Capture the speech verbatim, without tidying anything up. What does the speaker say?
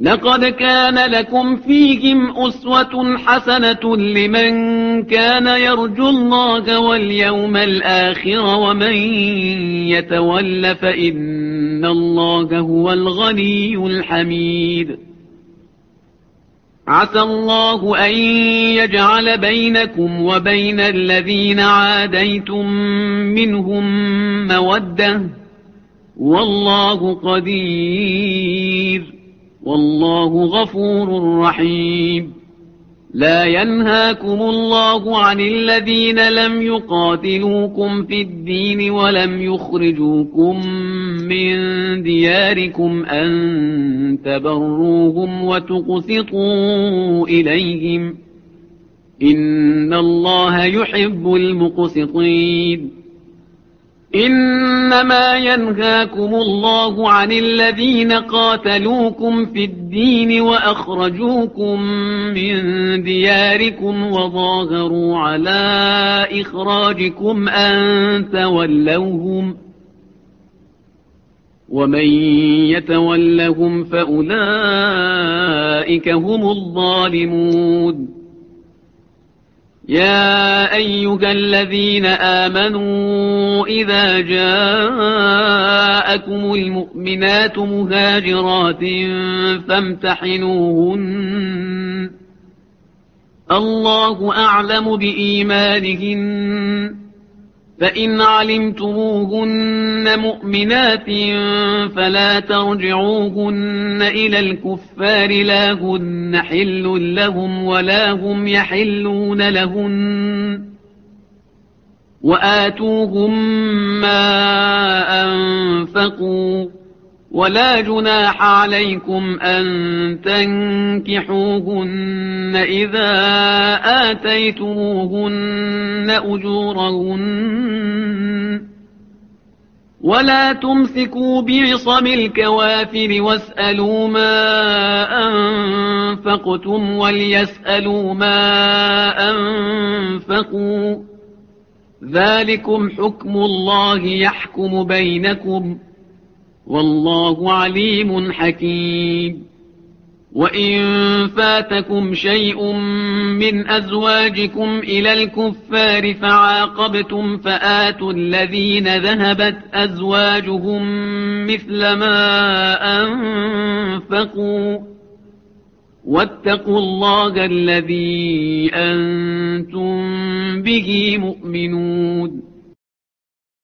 لقد كان لكم فيهم أسوة حسنة لمن كان يرجو الله واليوم الآخر ومن يتول فإن الله هو الغني الحميد. عسى الله أن يجعل بينكم وبين الذين عاديتم منهم مودة والله قدير والله غفور رحيم. لا ينهاكم الله عن الذين لم يقاتلوكم في الدين ولم يخرجوكم من دياركم أن تبروهم وتقسطوا إليهم إن الله يحب المقسطين. إنما ينهاكم الله عن الذين قاتلوكم في الدين وأخرجوكم من دياركم وظاهروا على إخراجكم أن تولوهم ومن يتولهم فأولئك هم الظالمون. يا أيها الذين آمنوا إذا جاءكم المؤمنات مهاجرات فامتحنوهن الله أعلم بإيمانهن فإن علمتموهن مؤمنات فلا ترجعوهن إلى الكفار لا هن حل لهم ولا هم يحلون لهن وآتوهم ما أنفقوا ولا جناح عليكم أن تنكحوهن إذا آتيتموهن أجورهن ولا تمسكوا بعصم الكوافر واسألوا ما أنفقتم وليسألوا ما أنفقوا ذلكم حكم الله يحكم بينكم والله عليم حكيم. وإن فاتكم شيء من أزواجكم إلى الكفار فعاقبتم فآتوا الذين ذهبت أزواجهم مثل ما أنفقوا واتقوا الله الذي أنتم به مؤمنون.